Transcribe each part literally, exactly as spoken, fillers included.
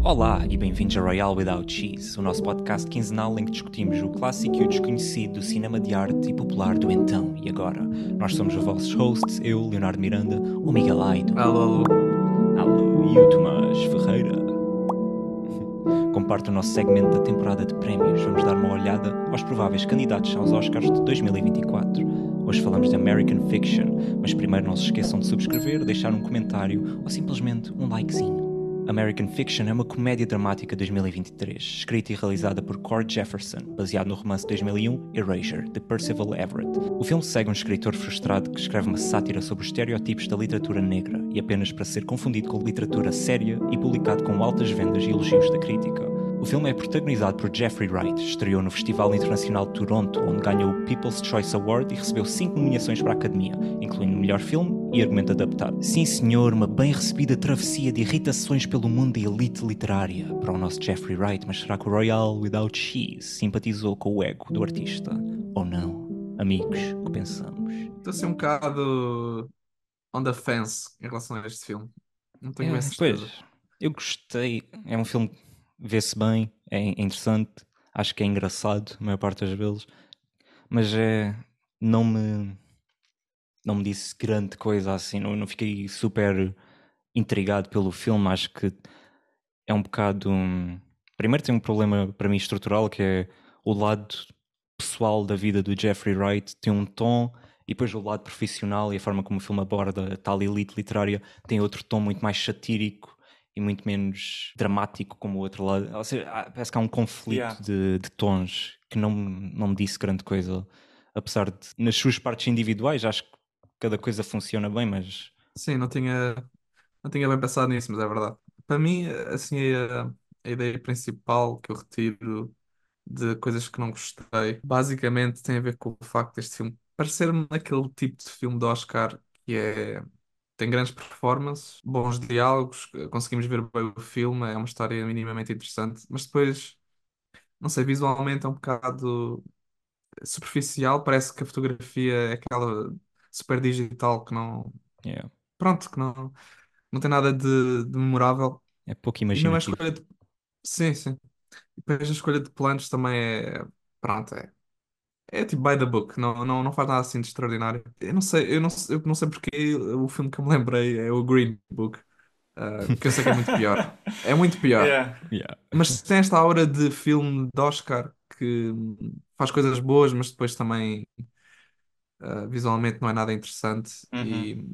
Olá e bem-vindos a Royale Without Cheese, o nosso podcast quinzenal em que discutimos o clássico e o desconhecido do cinema de arte e popular do então e agora. Nós somos os vossos hosts, eu, Leonardo Miranda, o Miguel Aido. Alô, alô. Alô, e o Tomás Ferreira. Como parte do nosso segmento da temporada de prémios, vamos dar uma olhada aos prováveis candidatos aos Oscars de dois mil e vinte e quatro. Hoje falamos de American Fiction, mas primeiro não se esqueçam de subscrever, deixar um comentário ou simplesmente um likezinho. American Fiction é uma comédia dramática de dois mil e vinte e três, escrita e realizada por Cord Jefferson, baseado no romance de dois mil e um Erasure, de Percival Everett. O filme segue um escritor frustrado que escreve uma sátira sobre os estereótipos da literatura negra e apenas para ser confundido com literatura séria e publicado com altas vendas e elogios da crítica. O filme é protagonizado por Jeffrey Wright, estreou no Festival Internacional de Toronto, onde ganhou o People's Choice Award e recebeu cinco nomeações para a Academia, incluindo Melhor Filme e Argumento Adaptado. Sim senhor, uma bem recebida travessia de irritações pelo mundo da elite literária para o nosso Jeffrey Wright, mas será que o Royale Without Cheese simpatizou com o ego do artista? Ou não? Amigos, o que pensamos? Estou assim um bocado on the fence em relação a este filme. Não tenho bem É, certeza. pois, eu gostei, é um filme que vê-se bem, é interessante, acho que é engraçado a maior parte das vezes, mas é, não me não me disse grande coisa assim, não, não fiquei super intrigado pelo filme. Acho que é um bocado hum, primeiro tem um problema para mim estrutural, que é o lado pessoal da vida do Jeffrey Wright tem um tom, e depois o lado profissional e a forma como o filme aborda a tal elite literária tem outro tom muito mais satírico e muito menos dramático como o outro lado. Ou seja, há- parece que há um conflito Yeah. de, de tons que não, não me disse grande coisa, apesar de nas suas partes individuais acho que cada coisa funciona bem, mas Sim, não tinha, não tinha bem pensado nisso, mas é verdade. Para mim, assim, a, a ideia principal que eu retiro de coisas que não gostei, basicamente tem a ver com o facto deste filme parecer-me aquele tipo de filme de Oscar que é. Tem grandes performances, bons diálogos, conseguimos ver bem o filme, é uma história minimamente interessante, mas depois, não sei, visualmente é um bocado superficial, parece que a fotografia é aquela super digital que não, yeah, pronto, que não, não tem nada de, de memorável. é pouco E mesmo a imaginativo. escolha de, sim, sim. E depois a escolha de planos também é, pronto, é, é tipo by the book, não, não, não faz nada assim de extraordinário. Eu não sei, eu não, sei- eu não sei porque o filme que eu me lembrei é o Green Book, ah, que eu sei que é muito pior. É muito pior. Yeah. Yeah. Mas tem esta aura de filme de Oscar que hum, faz coisas boas, mas depois também ah, visualmente não é nada interessante Uhum. e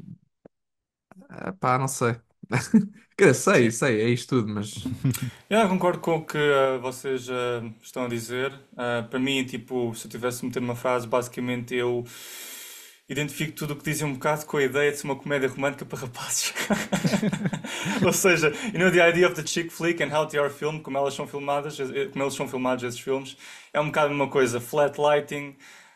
ah, pá, não sei. Quer dizer, sei, Sim. sei, é isto tudo, mas Yeah, concordo com o que ah, vocês ah, estão a dizer. Ah, para mim, tipo, se eu tivesse de meter uma frase, basicamente eu identifico tudo o que dizem um bocado com a ideia de ser uma comédia romântica para rapazes. Ou seja, you know, the idea of the chick flick and how they are filmed, como elas são filmadas, eh, como eles são filmados esses filmes, é um bocado uma coisa, flat lighting,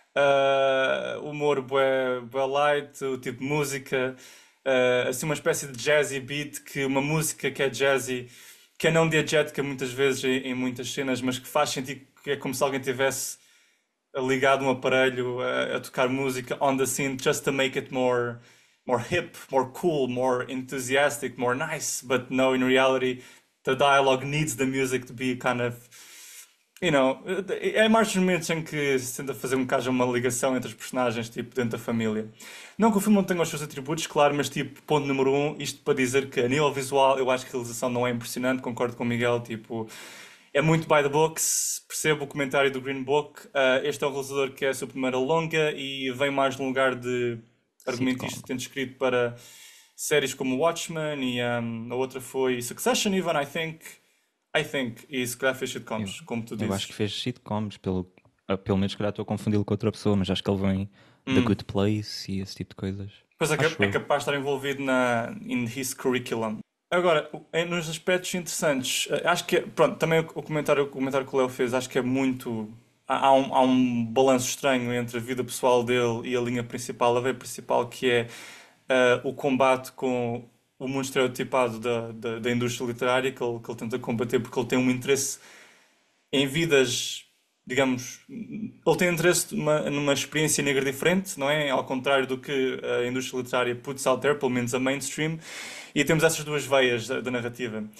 ah, humor bué, bué light, o tipo de música, ah, assim uma espécie de jazzy beat, que uma música que é jazzy, que é não diegética muitas vezes em, em muitas cenas, mas que faz sentido que é como se alguém tivesse ligado um aparelho a, a tocar música on the scene just to make it more more hip, more cool, more enthusiastic, more nice. But no, in reality, the dialogue needs the music to be kind of, you know, é mais momentos em que se tenta fazer um que haja uma ligação entre os personagens, tipo, dentro da família. Não que o filme não tenha os seus atributos, claro, mas tipo, ponto número um, isto para dizer que a nível visual eu acho que a realização não é impressionante, concordo com o Miguel, tipo, é muito by the books, percebo o comentário do Green Book. Ah, este é um realizador que é a sua primeira longa e vem mais num lugar de argumentista, Sitcom. tendo escrito para séries como Watchmen e um, a outra foi Succession, even, I think. I think, e se calhar fez Eu, sitcoms, como tu eu acho que dizes. fez sitcoms, pelo, ah, pelo menos se calhar estou a confundi-lo com outra pessoa, mas acho que ele vem da Hum. Good Place e esse tipo de coisas. Pois é, Acho é eu. capaz de estar envolvido na in his curriculum. Agora, em- nos aspectos interessantes, eh, acho que, é- pronto, também o o comentário, o comentário que o Léo fez, acho que é muito. Há, há um, há um balanço estranho entre a vida pessoal dele e a linha principal, a veia principal, que é eh, o combate com o mundo estereotipado da, da, da indústria literária, que ele, que ele tenta combater porque ele tem um interesse em vidas, digamos, ele tem interesse numa, numa experiência negra diferente, não é? Ao contrário do que a indústria literária puts out there, pelo menos a mainstream, e temos essas duas veias da, da narrativa.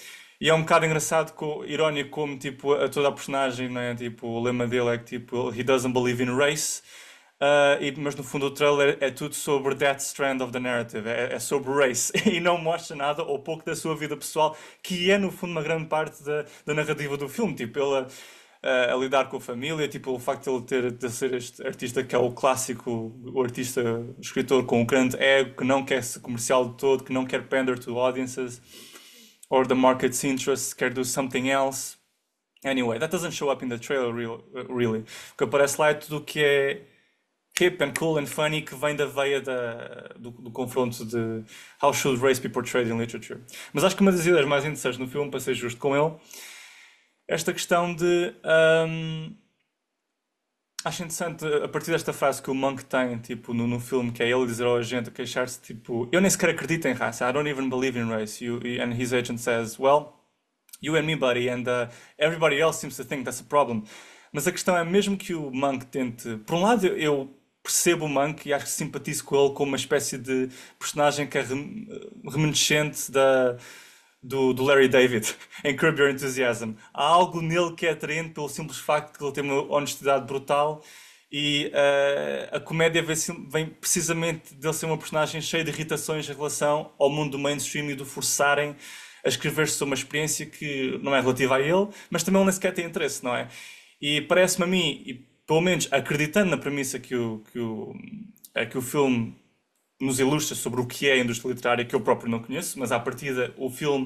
E é um bocado engraçado, co- irónico, como tipo, a toda a personagem, não é? Tipo, o lema dele é que tipo, he doesn't believe in race. Uh, e- mas no fundo o trailer é tudo sobre that strand of the narrative, é, é sobre race e não mostra nada ou pouco da sua vida pessoal, que é no fundo uma grande parte da, da narrativa do filme, tipo ele a, a- a lidar com a família, tipo o facto de ele ter de ser este artista que é o clássico, o artista, o escritor com um grande ego, que não quer ser comercial de todo, que não quer pander to audiences or the market's interests, quer do something else. Anyway, that doesn't show up in the trailer real, really. O que aparece lá é tudo o que é hip and cool and funny que vem da veia da, do, do confronto de how should race be portrayed in literature. Mas acho que uma das ideias mais interessantes no filme, para ser justo com ele, é esta questão de. Ahm, acho interessante a partir desta frase que o Monk tem, tipo, no, no filme, que é ele dizer ao agente, a queixar-se, tipo, eu nem sequer acredito em raça, I don't even believe in race. You, and his agent says, well, you and me, buddy, and uh, everybody else seems to think that's a problem. Mas a questão é, mesmo que o Monk tente. Por um lado, eu eu percebo o Monk e acho que simpatizo com ele como uma espécie de personagem que é rem- reminiscente da, do, do Larry David em Curb Your Enthusiasm. Há algo nele que é atraente pelo simples facto de ele ter uma honestidade brutal e eh, a comédia vem, sim- vem precisamente dele ser uma personagem cheia de irritações em relação ao mundo do mainstream e do forçarem a escrever sobre uma experiência que não é relativa a ele, mas também ele nem sequer tem interesse, não é? E parece-me a mim, e pelo menos acreditando na premissa que o, que o, é que o filme nos ilustra sobre o que é a indústria literária, que eu próprio não conheço, mas à partida o filme,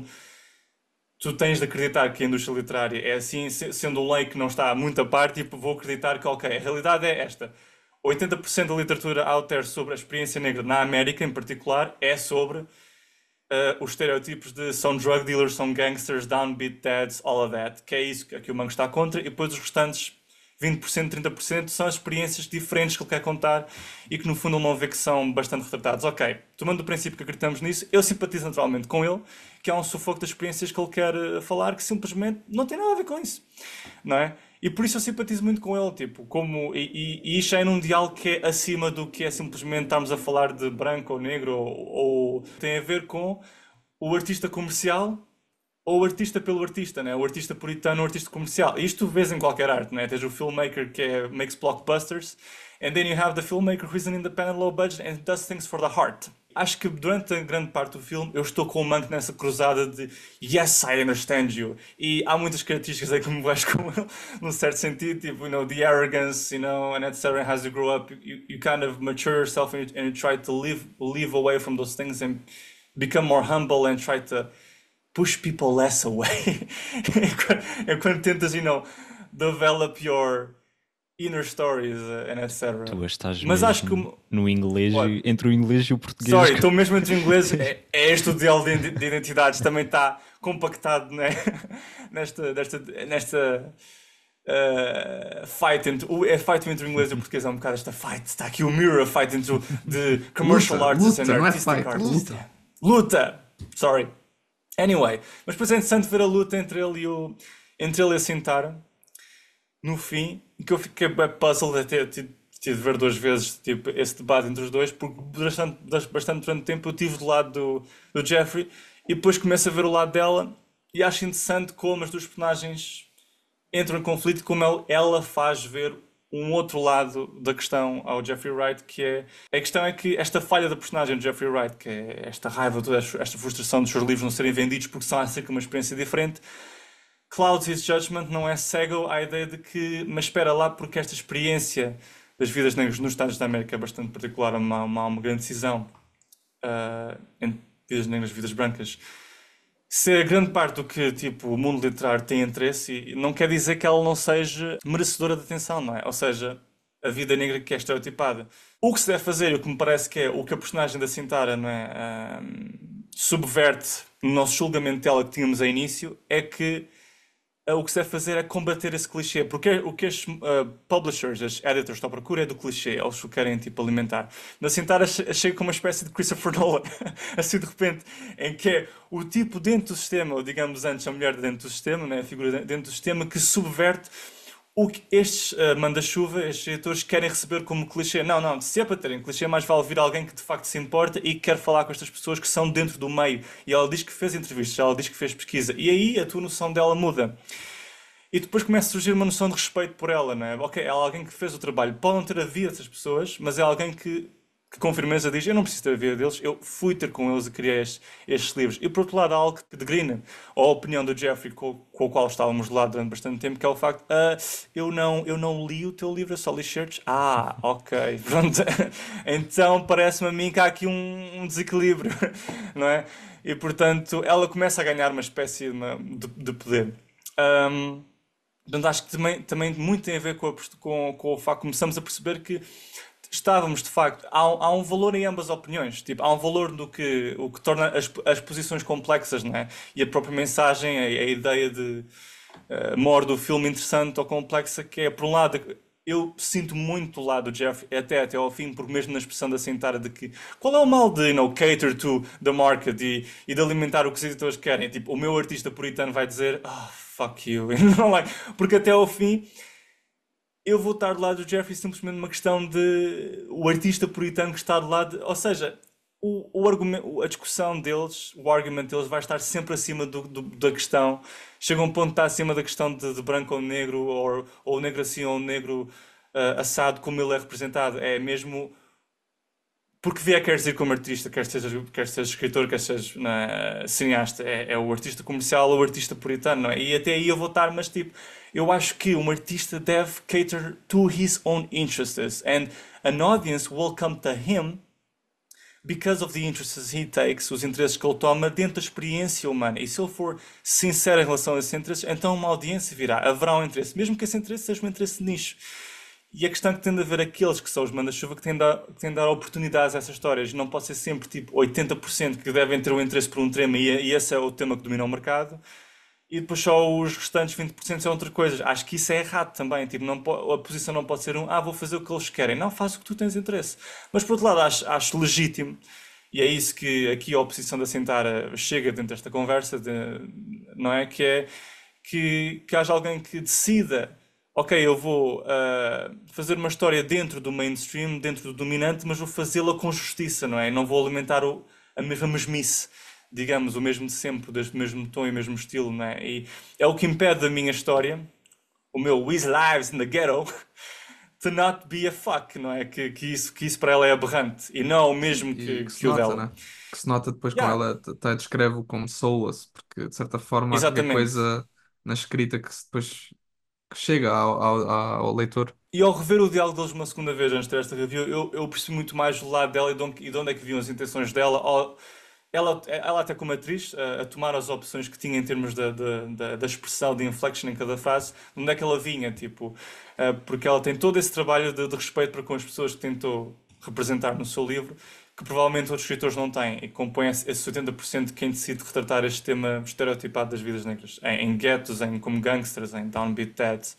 tu tens de acreditar que a indústria literária é assim, se- sendo um leigo que não está muito a par, tipo, vou acreditar que, ok, a realidade é esta. oitenta por cento da literatura out there sobre a experiência negra na América, em particular, é sobre uh, os estereótipos de são drug dealers, são gangsters, downbeat dads, all of that, que é isso que, que o Mango está contra, e depois os restantes vinte por cento, trinta por cento são as experiências diferentes que ele quer contar e que no fundo ele não vê que são bastante retratados. Ok, tomando o princípio que acreditamos nisso, eu simpatizo naturalmente com ele, que há um sufoco das experiências que ele quer uh, falar que simplesmente não tem nada a ver com isso, não é? E por isso eu simpatizo muito com ele, tipo, como, e, e, e isto é num diálogo que é acima do que é simplesmente estarmos a falar de branco ou negro, ou, ou tem a ver com o artista comercial ou o artista pelo artista, né? O artista puritano, o artista comercial. Isto tu vês em qualquer arte, né? Tens o filmmaker que é, makes blockbusters, and then you have the filmmaker who is an independent low budget and does things for the heart. Acho que durante a grande parte do filme eu estou com o Mank nessa cruzada de yes, I understand you. E há muitas características aí que me vais com ele, num certo sentido, tipo, you know, the arrogance, you know, and et cetera. As you grow up, you, you kind of mature yourself and you, and you try to live, live away from those things and become more humble and try to push people less away. É quando tentas, you know, develop your inner stories uh, and et cetera. Tu estás Mas acho que mesmo no inglês, What? entre o inglês e o português. Sorry, estou mesmo entre o inglês. É, é este o duelo de, de identidades, também está compactado, né? nesta, nesta, nesta uh, fight entre o é fight entre o inglês e o português. É um bocado esta fight. Está aqui o mirror fight entre o de commercial Luta, artists luta, and não é artistic fight, artists. luta. Luta! Sorry. Anyway, mas depois é interessante ver a luta entre ele e o entre ele e a Sintara no fim, em que eu fiquei bem puzzled de ter tido tive de ver duas vezes tipo, esse debate entre os dois, porque bastante, bastante durante o tempo eu estive do lado do, do Jeffrey e depois começo a ver o lado dela e acho interessante como as duas personagens entram em conflito, como ela, ela faz ver um outro lado da questão ao Jeffrey Wright, que é a questão é que esta falha da personagem do Jeffrey Wright, que é esta raiva, toda esta frustração dos seus livros não serem vendidos porque são acerca de uma experiência diferente, clouds his judgment, não é cego à ideia de que, mas espera lá, porque esta experiência das vidas negras nos Estados da América é bastante particular, há uma, uma, uma grande decisão uh, entre vidas negras e vidas brancas. Se a grande parte do que tipo, o mundo literário tem interesse, não quer dizer que ela não seja merecedora de atenção, não é? Ou seja, a vida negra que é estereotipada. O que se deve fazer, o que me parece que é o que a personagem da Sintara, não é, um, subverte no nosso julgamento dela que tínhamos a início, é que uh, o que se deve fazer é combater esse clichê. Porque o que as uh, publishers, as editors estão à procura é do clichê, eles o querem tipo, alimentar. Na Sintara achei como uma espécie de Christopher Nolan, assim de repente, em que é o tipo dentro do sistema, ou digamos antes a mulher dentro do sistema, né, a figura dentro do sistema, que subverte o que estes uh, manda-chuva, estes editores querem receber como clichê. Não, não, se é para terem clichê, mais vale vir alguém que de facto se importa e que quer falar com estas pessoas que são dentro do meio. E ela diz que fez entrevistas, ela diz que fez pesquisa. E aí a tua noção dela muda. E depois começa a surgir uma noção de respeito por ela, não é? Ok, ela é alguém que fez o trabalho. Pode não ter a vida dessas pessoas, mas é alguém que, que com firmeza diz: eu não preciso ter a vida deles, eu fui ter com eles e criei estes, estes livros. E por outro lado, há algo que degrina a opinião do Jeffrey, com, com o qual estávamos lá durante bastante tempo, que é o facto: ah, eu, não, eu não li o teu livro, eu só li certos. Ah, ok, pronto. Então parece-me a mim que há aqui um, um desequilíbrio, não é? E portanto, ela começa a ganhar uma espécie de, de, de poder. Um, Portanto, acho que também, também muito tem a ver com, a, com, com o facto que começamos a perceber que estávamos, de facto, há, há um valor em ambas as opiniões. Tipo, há um valor no que, o que torna as, as posições complexas, não é? E a própria mensagem, a, a ideia de uh, maior do filme interessante ou complexa, que é, por um lado, eu sinto muito o lado do Jeff até, até ao fim, porque mesmo na expressão da Sentara de que qual é o mal de, you know, cater to the market e, e de alimentar o que os editores querem. Tipo, o meu artista puritano vai dizer, oh, fuck you, não like. Porque até ao fim eu vou estar do lado do Jeffrey simplesmente uma questão de o artista puritano que está do lado, de, ou seja, o, o argumento, a discussão deles, o argumento deles vai estar sempre acima do, do, da questão, chega a um ponto que está acima da questão de, de branco ou negro, ou, ou negro assim ou negro uh, assado, como ele é representado, é mesmo porque vier quer dizer como artista, quer seja, quer seja escritor, quer seja na, cineasta, é, é o artista comercial ou o artista puritano, não é? E até aí eu vou estar, mas tipo, eu acho que um artista deve cater to his own interests, and an audience will come to him because of the interests he takes, os interesses que ele toma dentro da experiência humana. E se ele for sincero em relação a esses interesses, então uma audiência virá, haverá um interesse, mesmo que esse interesse seja um interesse de nicho. E a questão que tem de haver aqueles que são os manda-chuva que têm de, dar, que têm de dar oportunidades a essas histórias. Não pode ser sempre tipo oitenta por cento que devem ter um interesse por um tema e, e esse é o tema que domina o mercado. E depois só os restantes vinte por cento são outras coisas. Acho que isso é errado também. Tipo, não pode, a posição não pode ser um, ah, vou fazer o que eles querem. Não, faz o que tu tens interesse. Mas por outro lado, acho, acho legítimo, e é isso que aqui a oposição da Sentara chega dentro desta conversa, de, não é? Que é que, que haja alguém que decida, ok, eu vou uh, fazer uma história dentro do mainstream, dentro do dominante, mas vou fazê-la com justiça, não é? Não vou alimentar o, a mesma mesmice, digamos, o mesmo de sempre, desde o mesmo tom e o mesmo estilo, não é? E é o que impede a minha história, o meu With Lives in the Ghetto, to not be a fuck, não é? Que, que, isso, que isso para ela é aberrante e não o mesmo E que, que se que o nota, dela. né? Que se nota depois com Yeah, ela, até descreve-o como soulless, porque de certa forma há qualquer exatamente. coisa na escrita que se- depois que chega ao, ao, ao leitor. E ao rever o diálogo deles uma segunda vez antes de ter esta review, eu, eu percebi muito mais o lado dela e de onde, e de onde é que vinham as intenções dela. Ao- ela, ela até como atriz, a, a tomar as opções que tinha em termos da, da, da, da expressão, de inflection em cada frase, de onde é que ela vinha, tipo, eh, porque ela tem todo esse trabalho de, de respeito para com as pessoas que tentou representar no seu livro, que provavelmente outros escritores não têm, e compõe esse esse oitenta por cento de quem decide retratar este tema estereotipado das vidas negras, em, em guetos, em, como gangsters, em downbeat dads.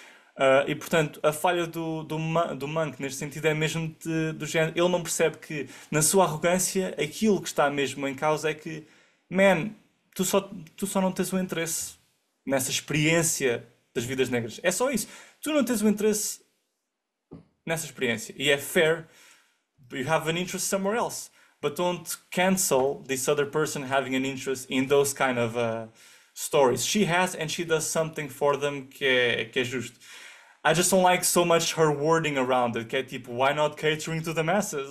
Uh, e portanto, a falha do, do, Ma- do Monk neste sentido é mesmo de- do género. Ele não percebe que, na sua arrogância, aquilo que está mesmo em causa é que, man, tu só, tu só não tens o interesse nessa experiência das vidas negras. É só isso. Tu não tens o interesse nessa experiência. E é fair, you have an interest somewhere else. But don't cancel this other person having an interest in those kind of uh, stories. She has and she does something for them que é, que é justo. I just don't like so much her wording around it, que é tipo, why not catering to the masses?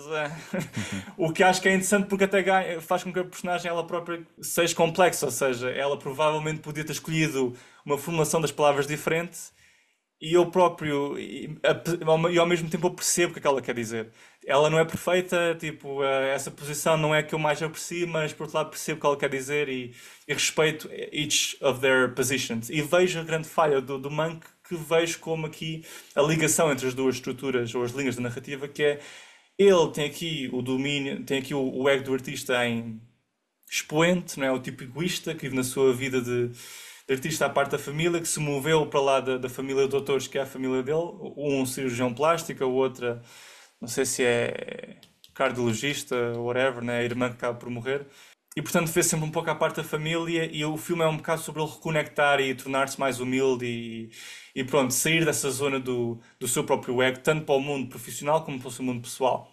O que acho que é interessante porque até ganha- faz com que a personagem ela própria seja complexa, ou seja, ela provavelmente podia ter escolhido uma formulação das palavras diferente e eu próprio, e, a- ao e ao mesmo tempo eu percebo o que é que ela quer dizer. Ela não é perfeita, tipo, eh, essa posição não é a que eu mais aprecio, mas por outro lado percebo o que ela quer dizer e, e respeito each of their positions. E vejo a grande falha do, do Monk, que vejo como aqui a ligação entre as duas estruturas ou as linhas da narrativa, que é ele tem aqui o domínio, tem aqui o, o ego do artista em expoente, não é? O tipo egoísta que vive na sua vida de, de artista à parte da família, que se moveu para lá da, da família de doutores, que é a família dele, um cirurgião plástico, a outra, não sei se é cardiologista, whatever, né? A irmã que acaba por morrer. e portanto vê sempre um pouco à parte da família e o filme é um bocado sobre ele reconectar e tornar-se mais humilde e, e pronto, sair dessa zona do, do seu próprio ego, tanto para o mundo profissional como para o seu mundo pessoal.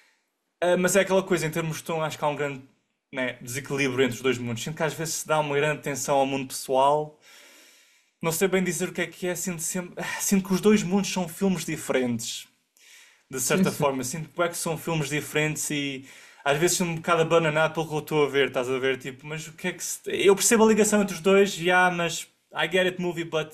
Ah, mas é aquela coisa, em termos de tom, acho que há um grande, né, desequilíbrio entre os dois mundos. Sinto que às vezes se dá uma grande atenção ao mundo pessoal. Não sei bem dizer o que é que é, sinto, sempre, ah, sinto que os dois mundos são filmes diferentes, de Sim, certa sim. forma. Sinto que, é que são filmes diferentes e às vezes sinto um bocado abananado pelo que eu estou a ver, estás a ver? Tipo, mas o que é que se... Eu percebo a ligação entre os dois, já, yeah, mas I get it, movie, but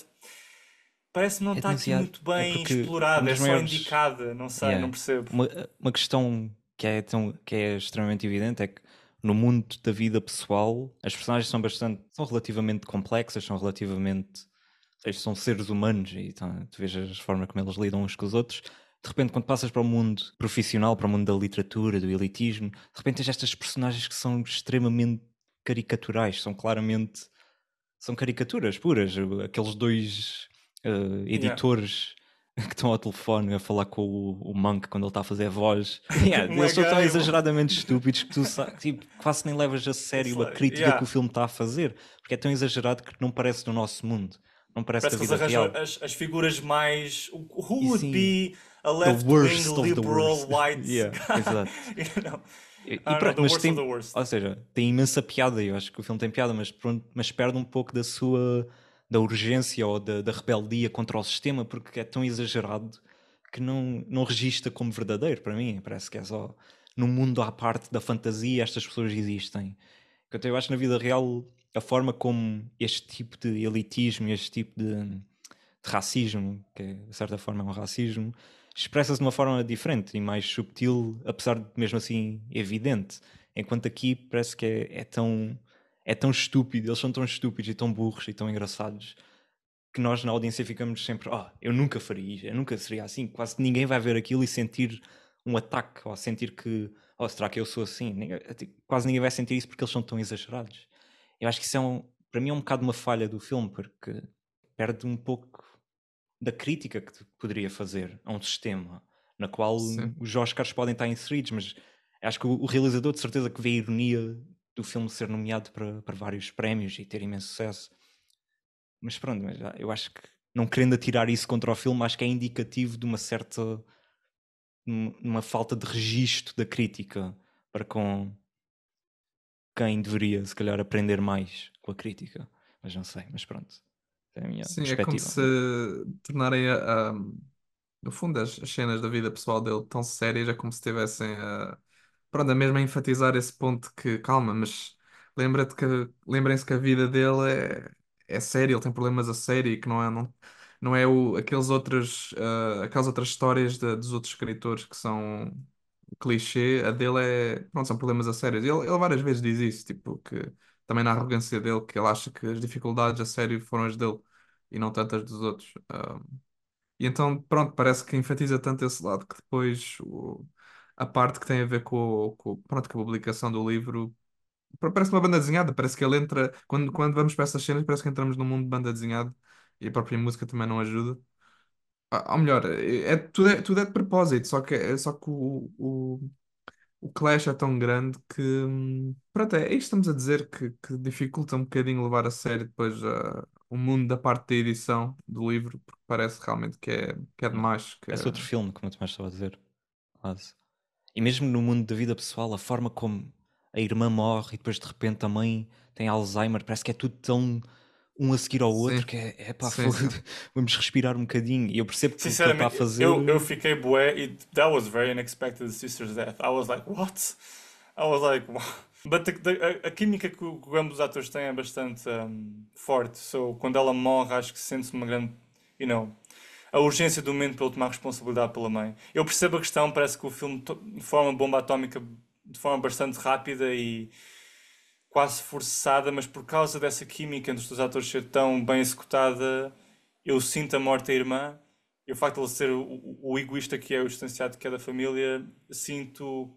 parece que não É está aqui demasiado. muito É bem porque uma explorado, é das só maiores. indicada, não sei, não Yeah. percebo. Uma, uma questão que é, tão, que é extremamente evidente é que no mundo da vida pessoal as personagens são bastante. São relativamente complexas, são relativamente. Eles são seres humanos e então, tu vês as formas como eles lidam uns com os outros. De repente, quando passas para o mundo profissional, para o mundo da literatura, do elitismo, de repente tens estas personagens que são extremamente caricaturais, são claramente são caricaturas puras. Aqueles dois eh, Yeah. editores que estão ao telefone a falar com o, o Monk quando ele está a fazer a voz. Yeah, Um é eles são tão gay, exageradamente estúpidos que tu sa- tipo, quase nem levas a it's sério a like, crítica que o yeah. filme está a fazer, porque é tão exagerado que não parece do nosso mundo, não parece da Parece que eles vida arranjam real. as, as figuras mais. Who E would sim, be a the left-wing worst of the liberal worst. white Yeah, guy? exato. You know? E, I e don't know, pronto, the mas worst of the tem, worst. ou seja, tem imensa piada. Eu acho que o filme tem piada, mas pronto, mas perde um pouco da sua da urgência ou da, da rebeldia contra o sistema, porque é tão exagerado que não, não registra como verdadeiro para mim. Parece que é só num mundo à parte da fantasia estas pessoas existem. Portanto, eu acho que na vida real a forma como este tipo de elitismo, este tipo de, de racismo, que é, de certa forma é um racismo, expressa-se de uma forma diferente e mais subtil, apesar de mesmo assim evidente. Enquanto aqui parece que é, é tão é tão estúpido, eles são tão estúpidos e tão burros e tão engraçados que nós na audiência ficamos sempre, oh, eu nunca faria isto, eu nunca seria assim. Quase que ninguém vai ver aquilo e sentir um ataque, ou sentir que, oh, será que eu sou assim? Ninguém- quase ninguém vai sentir isso porque eles são tão exagerados. Eu acho que isso é um, para mim é um bocado uma falha do filme, porque perde um pouco da crítica que poderia fazer a um sistema na qual Sim. os Oscars podem estar inseridos, mas acho que o, o realizador de certeza que vê a ironia do filme ser nomeado para, para vários prémios e ter imenso sucesso. Mas pronto, mas já- eu acho que não querendo atirar isso contra o filme, acho que é indicativo de uma certa num- uma falta de registro da crítica para com quem deveria se calhar aprender mais com a crítica. Mas não sei, mas pronto. É a minha Sim, é como perspectiva. se tornarem a, a- no fundo as, as cenas da vida pessoal dele tão sérias, é como se estivessem a, pronto, a mesmo a enfatizar esse ponto que, calma, mas lembra-te que, lembrem-se que a vida dele é, é séria, ele tem problemas a sério e que não é, não, não é o, aqueles outros, ah, aquelas outras histórias de- dos outros escritores que são clichê, a dele é, pronto, são problemas a sérios. Ele, ele várias vezes diz isso, tipo, que também na arrogância dele, que ele acha que as dificuldades a sério foram as dele e não tantas dos outros. Ah, e então, pronto, parece que enfatiza tanto esse lado que depois o- a parte que tem a ver com, o- com, o- pronto, com a publicação do livro pa- parece uma banda desenhada. Parece que ele entra, quando, quando vamos para essas cenas, parece que entramos num mundo de banda desenhada e a própria música também não ajuda. Ah, ou melhor, é, é- tudo, é, tudo é de propósito, só que, é, só que o, o, o clash é tão grande que, hum, pronto, é, é isto que estamos a dizer que, que dificulta um bocadinho levar a sério depois ah, o mundo da parte da edição do livro, porque parece realmente que é, que é Não. demais. Que Parece é- outro filme, como eu também estava a dizer. Quase. E mesmo no mundo da vida pessoal, a forma como a irmã morre e depois de repente a mãe tem Alzheimer, parece que é tudo tão um a seguir ao outro Sim, que é, é pá, sim, fogo, sim. vamos respirar um bocadinho. E eu percebo que o que ele está a Sinceramente, fazer. eu, eu fiquei bué e that was very unexpected, the sister's death. I was like, what? I was like, wow. But the, the- a, a química que, o- que ambos os atores têm é bastante um, forte. So, quando ela morre, acho que sente-se uma grande, you know, a urgência do momento para ele tomar responsabilidade pela mãe. Eu percebo a questão, parece que o filme to- forma bomba atómica de forma bastante rápida e quase forçada, mas por causa dessa química entre os dois atores ser tão bem executada, eu sinto a morte da irmã e o facto de ele ser o, o- o egoísta que é, o distanciado que é da família, sinto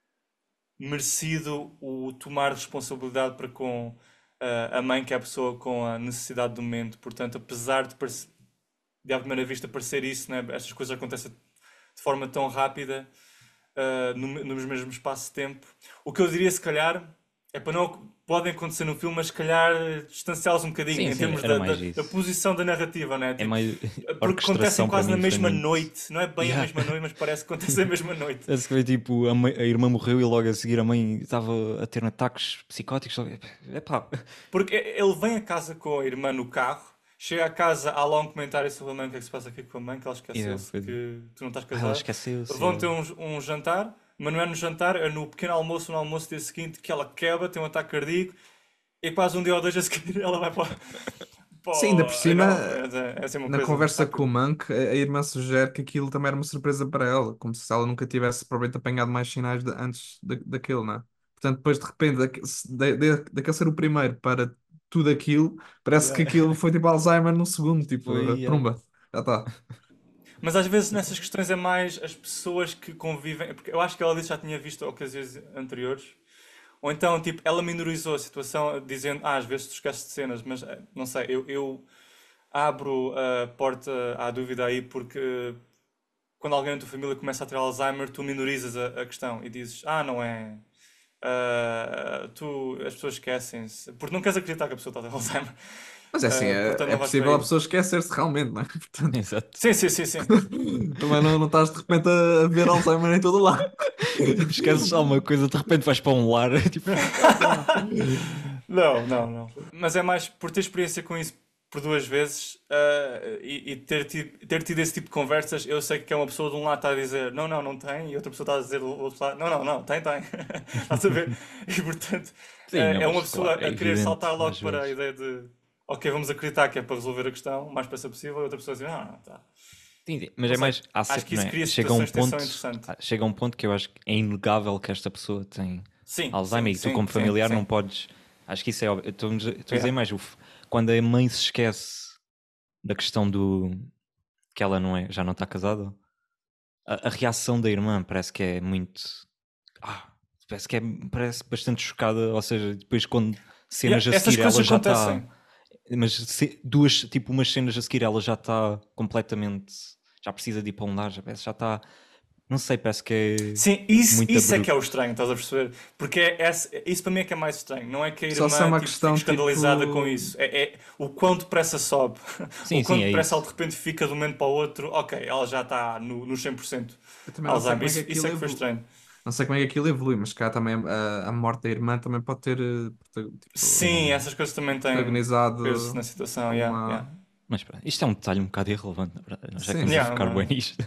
merecido o tomar responsabilidade para com ah, a mãe, que é a pessoa com a necessidade do momento. Portanto, apesar de, parece- de à primeira vista parecer isso, né, estas coisas acontecem de forma tão rápida, ah, no, no mesmo espaço de tempo. O que eu diria, se calhar, é para não podem acontecer no filme, mas se calhar distanciá-los um bocadinho Sim, em sim, termos era da, da, mais da isso. posição da narrativa, né? É Tipo, mais. A porque acontecem orquestração para quase na mim foi mesma muito. noite, não é bem a Yeah. mesma noite, mas parece que acontece a mesma noite. Parece que foi tipo, a, mãe- a irmã morreu e logo a seguir a mãe estava a ter ataques psicóticos. Epá. Porque ele vem a casa com a irmã no carro, chega a casa, há lá um comentário sobre a mãe, o que é que se passa aqui com a mãe, que ela Yeah, esqueceu-se foi- que tu não estás Ah, ela casado. esqueceu-se. Vão ter yeah. um, um jantar, mas não é no jantar, é no pequeno almoço, no almoço dia seguinte, que ela quebra, tem um ataque cardíaco, e quase um dia ou dois a seguir ela vai para... Sim, ainda por para... cima, Não, é, é assim uma na coisa conversa com o rápida. Monk, a, a irmã sugere que aquilo também era uma surpresa para ela, como se ela nunca tivesse provavelmente apanhado mais sinais de- antes da, daquele, não é? Portanto, depois de repente, daque- se- de, de, daquele ser o primeiro para tudo aquilo, parece que Yeah. aquilo foi tipo Alzheimer num segundo, tipo, Foi, yeah. prumba, já está. Mas às vezes nessas questões é mais as pessoas que convivem, porque eu acho que ela disse que já tinha visto ocasiões anteriores, ou então, tipo, ela minorizou a situação dizendo, ah, às vezes tu esqueces de cenas, mas eh, não sei, eu, eu abro a porta à dúvida aí porque quando alguém na tua família começa a ter Alzheimer, tu minorizas a, a questão e dizes, ah, não é. Ah, tu, as pessoas esquecem-se. Porque não queres acreditar que a pessoa está a ter Alzheimer. Mas é assim, Ah, é, portanto, é não vais por possível a aí. pessoa esquecer-se realmente, não é? Portanto, Exato. Sim, sim, sim, sim. também não, não estás de repente a ver Alzheimer em todo lado. Tipo, esqueces alguma coisa, de repente vais para um lar. Tipo, Não, não, não. Mas é mais por ter experiência com isso por duas vezes ah, e, e ter, tido, ter tido esse tipo de conversas, eu sei que é uma pessoa de um lado está a dizer não, não, não tem, e outra pessoa está a dizer do outro lado não, não, não, tem, tem. Estás a ver? E portanto sim, ah, não, é uma mas pessoa claro, é a querer evidente saltar logo às para a vezes. ideia de ok, vamos acreditar que é para resolver a questão o mais depressa possível, e outra pessoa diz não, não, tá. Sim, sim, mas Não é sei, mais. Há acho sempre, que não isso é? cria Chega a um situações de tensão ponto. interessante. Chega a um ponto que eu acho que é inegável que esta pessoa tem Sim, Alzheimer sim, e tu, sim, como sim, familiar, não sim. podes. Acho que isso é óbvio. Eu Estou estou a dizer Yeah. mais. uf, Quando a mãe se esquece da questão do. Que ela não é, já não está casada, a, a reação da irmã parece que é muito. Ah, parece que é parece bastante chocada. Ou seja, depois quando Yeah, cenas a essas seguir coisas ela já está. acontecem. Mas se- duas, tipo, umas cenas a seguir ela já está completamente. Já precisa de ir para um lar, já, parece- já está. Não sei, parece que é Sim, isso, muito isso é que é o abrupto. estranho, estás a perceber? Porque é, esse- isso para mim é que é mais estranho. Não é que a Só se é irmã uma tipo, fique questão escandalizada com tipo. isso. É, é o quão depressa sobe. O Sim, quão sim, é depressa ela de isso. repente fica de um momento para o outro. Ok, ela já está no, no cem por cento Eu também não sei Alzheimer. como é que Isso, isso aquilo é que foi evolui. estranho. Não sei como é que aquilo evolui, mas cá também a, a morte da irmã também pode ter eh, prota- Sim, tipo, essas coisas também têm peso protagonizado na situação. Yeah, uma. yeah. Mas pronto, isto é um detalhe um bocado irrelevante, na verdade. Nós já Sim, estamos a sim. Yeah, focar bem não- nisto.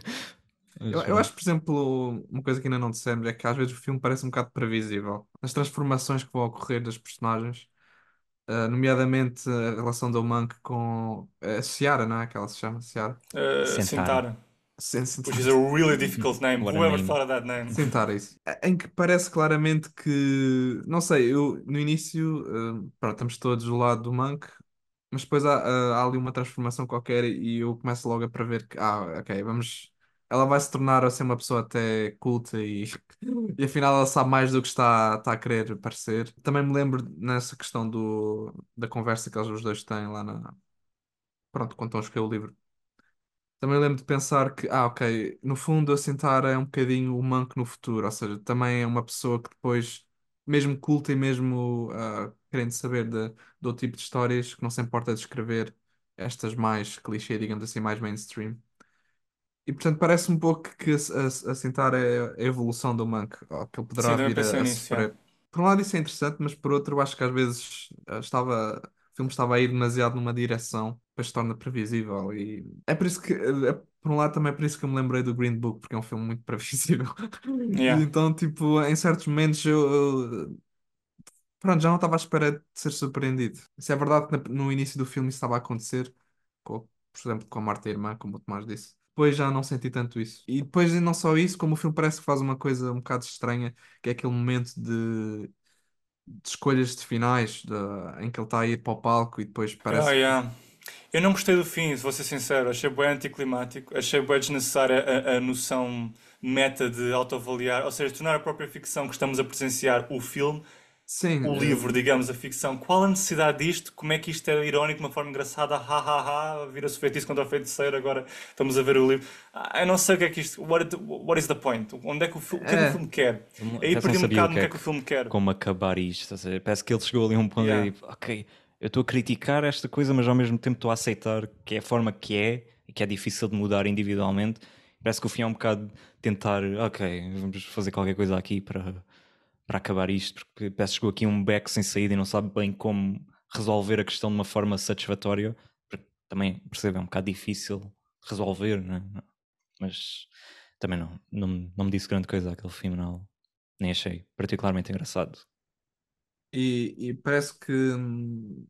Eu, Mas eu acho, pronto. por exemplo, uma coisa que ainda não dissemos é que às vezes o filme parece um bocado previsível. As transformações que vão ocorrer das personagens, eh, nomeadamente a relação do Monk com a Ciara, não é? Que ela se chama Ciara. Uh, Sentar. Sintara, Sim, sim, which is a really difficult name. What a Whoever name. thought of that name? Sentar isso. Em que parece claramente que, não sei, eu no início, eh, pronto, estamos todos do lado do Monk, mas depois há, há- há ali uma transformação qualquer e eu começo logo a prever que, ah, ok, vamos. Ela vai se tornar a ser uma pessoa até culta e, e afinal ela sabe mais do que está, está a querer parecer. Também me lembro nessa questão do, da conversa que eles os dois têm lá na. Pronto, quando estão a escrever o livro. Também lembro de pensar que, ah, ok, no fundo a Sintara é um bocadinho o Monk no futuro, ou seja, também é uma pessoa que depois, mesmo culta e mesmo ah, querendo saber de, de outro tipo de histórias, que não se importa de escrever estas mais clichê, digamos assim, mais mainstream. E portanto parece um pouco que a, a, a Sintara é a evolução do Monk, ou que ele Sim, poderá também vir a, pensei a nisso. Yeah. sofrer. Por um lado isso é interessante, mas por outro eu acho que às vezes ah, estava, o filme estava a ir demasiado numa direção, depois se torna previsível. E é por isso que, eh, é- por um lado também é por isso que eu me lembrei do Green Book, porque é um filme muito previsível. E Yeah. então, tipo, em certos momentos eu, eu- pronto, já não estava à espera de ser surpreendido. Se é verdade que na- no início do filme isso estava a acontecer, com, por exemplo, com a Marta e a Irmã, como o Tomás disse. Depois já não senti tanto isso. E depois, e não só isso, como o filme parece que faz uma coisa um bocado estranha, que é aquele momento de, de escolhas de finais, de- em que ele está a ir para o palco e depois Yeah, parece que. yeah. Eu não gostei do fim, se vou ser sincero. Achei bem anticlimático. Achei bem desnecessária a, a noção meta de autoavaliar, ou seja, tornar a própria ficção que estamos a presenciar o filme Sim, o livro, eh, digamos, a ficção. Qual a necessidade disto? Como é que isto é irónico de uma forma engraçada? Ha ha ha, vira-se o feitiço contra o feiticeiro, agora estamos a ver o livro. Ah, eu não sei o que é que isto. What, it- what is the point? Onde é que o, fi- o que é que o é, filme quer? Eu não- Aí até não perdi um sabia o bocado que no que é é que que, o filme quer. como acabar isto. Estás a ver? Parece que ele chegou ali a um ponto e Yeah. tipo, ok, eu estou a criticar esta coisa, mas ao mesmo tempo estou a aceitar que é a forma que é e que é difícil de mudar individualmente. Parece que o fim é um bocado tentar, ok, vamos fazer qualquer coisa aqui para, para acabar isto, porque parece que chegou aqui um beco sem saída e não sabe bem como resolver a questão de uma forma satisfatória, porque também percebo, é um bocado difícil resolver, né? Mas também não, não, me- não me disse grande coisa aquele filme, não. Nem achei particularmente engraçado. e, e parece que hum,